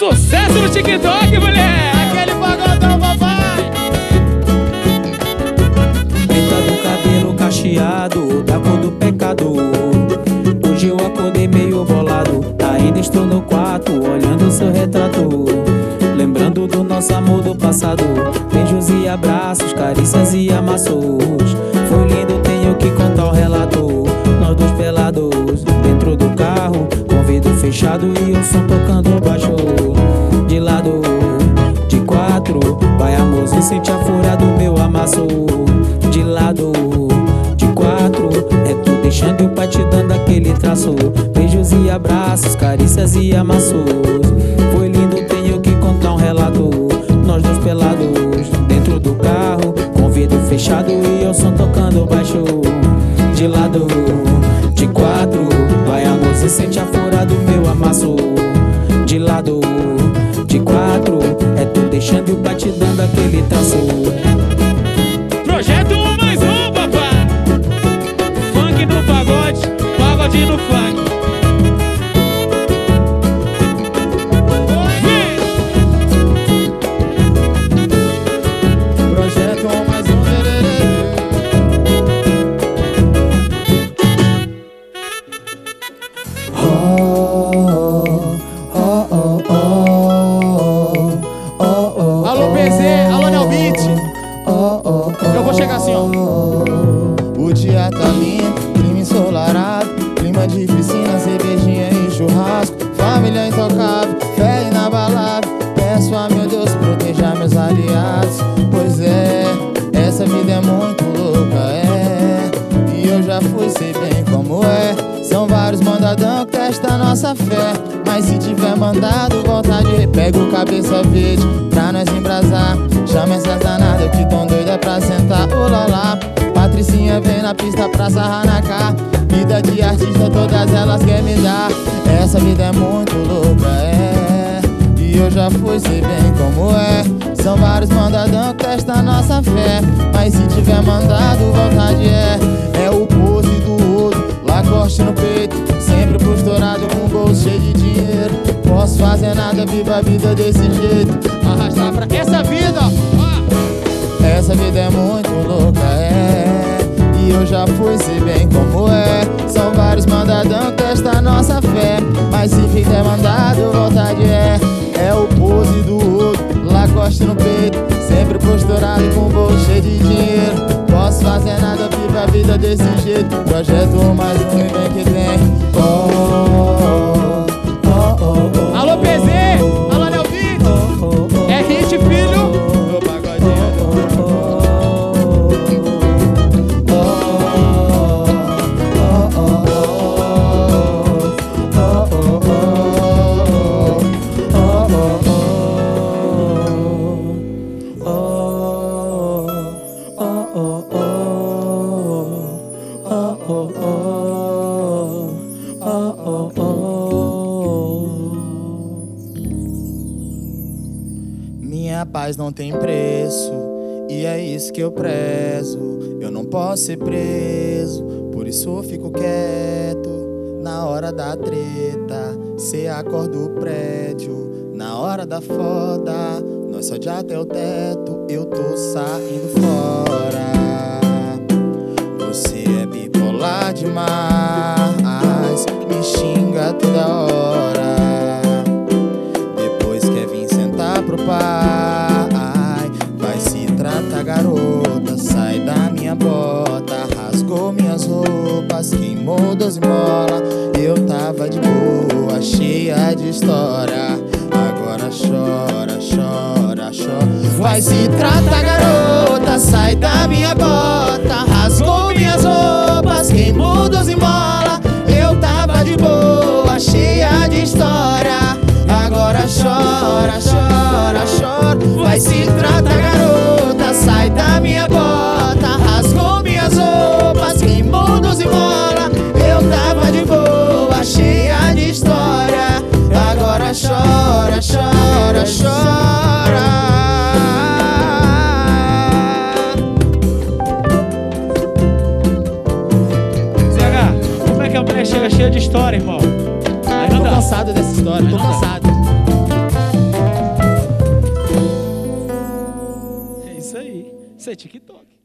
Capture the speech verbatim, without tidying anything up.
Sucesso no TikTok, mulher! Aquele pagodão, papai! Preta do cabelo cacheado, da cor do pecado. Hoje eu acordei meio bolado, ainda estou no quarto, olhando seu retrato. Lembrando do nosso amor do passado, beijos e abraços, carícias e amassos. Foi lindo, tenho que contar o relato. Nós dois pelados, dentro do carro, com vidro fechado e o som tocando baixo. De lado, de quatro, vai amor, se sente a fúria do meu amasso. De lado, de quatro, é tu deixando o pai te dando aquele traço. Beijos e abraços, carícias e amassos. Foi lindo, tenho que contar um relato. Nós dois pelados, dentro do carro, com vidro fechado e o som tocando baixo. De lado, de quatro, vai amor, se sente a fúria do meu amasso. De lado, de quatro, é tu deixando o pai te dando aquele traço. Projeto um mais um, papai. Funk no pagode, pagode no funk. Projeto um mais um, alô P Z, alô Nelbeat. Eu vou chegar assim, ó. O dia tá lindo, clima ensolarado, clima de piscina, cervejinha e churrasco. Família intocável, fé inabalável. Peço a meu Deus proteja meus aliados. Pois é, essa vida é muito louca, é. E eu já fui, sei bem como é. São vários mandadão que testam a nossa fé. Mas se tiver mandado, vontade, pega o cabeça verde pra nós embrasar. Chama essas danadas que tão doida pra sentar. Olá lá, Patricinha vem na pista pra sarrar na cá. Vida de artista, todas elas querem me dar. Essa vida é muito louca, é. E eu já fui, sei bem como é. São vários mandadão que testam a nossa fé. Mas se tiver mandado, vontade é. É o pose do outro, Lacoste no peito, sempre posturado com o bolso cheio de dinheiro. Posso fazer nada, viva a vida desse jeito. Arrastar pra essa vida, ó. Essa vida é muito louca, é. E eu já fui, sei bem como é. São vários mandadão que testam a nossa fé. Mas se fizer mandado, vontade é. É o pose do outro, Lacoste no peito, sempre posturado com o bolso cheio de dinheiro. Posso fazer nada, viva a vida desse jeito. Projeto um mais um e vem que vem. Oh, oh, oh, oh, oh. Alô P Z, alô Nelbeat. É hit, filho. Meu pagodinho. Minha paz não tem preço, e é isso que eu prezo. Eu não posso ser preso, por isso eu fico quieto. Na hora da treta, cê acorda o prédio. Na hora da foda, nós só de até o teto. Eu tô saindo fora. Você é bipolar demais, me xinga toda hora. Depois quer vir sentar pro pai. Vai se tratar, garota, sai da minha bota. Rasgou minhas roupas, queimou doze mola. Eu tava de boa, cheia de história. Agora chora, chora, chora. Vai se tratar, garota, sai da minha bota. Rasgou minhas roupas, queimou doze mola. Eu tava de boa, cheia de história. Agora chora, chora, chora. Vai se tratar, garota, sai da minha bota. Rasgou minhas roupas, queimou doze mola. Eu tava de boa, cheia de história. Agora chora, chora, chora. C H, como é que a mulher chega cheia de história, irmão? Aí não Tô dá. cansado dessa história, tô Aí não dá. cansado. Isso é TikTok.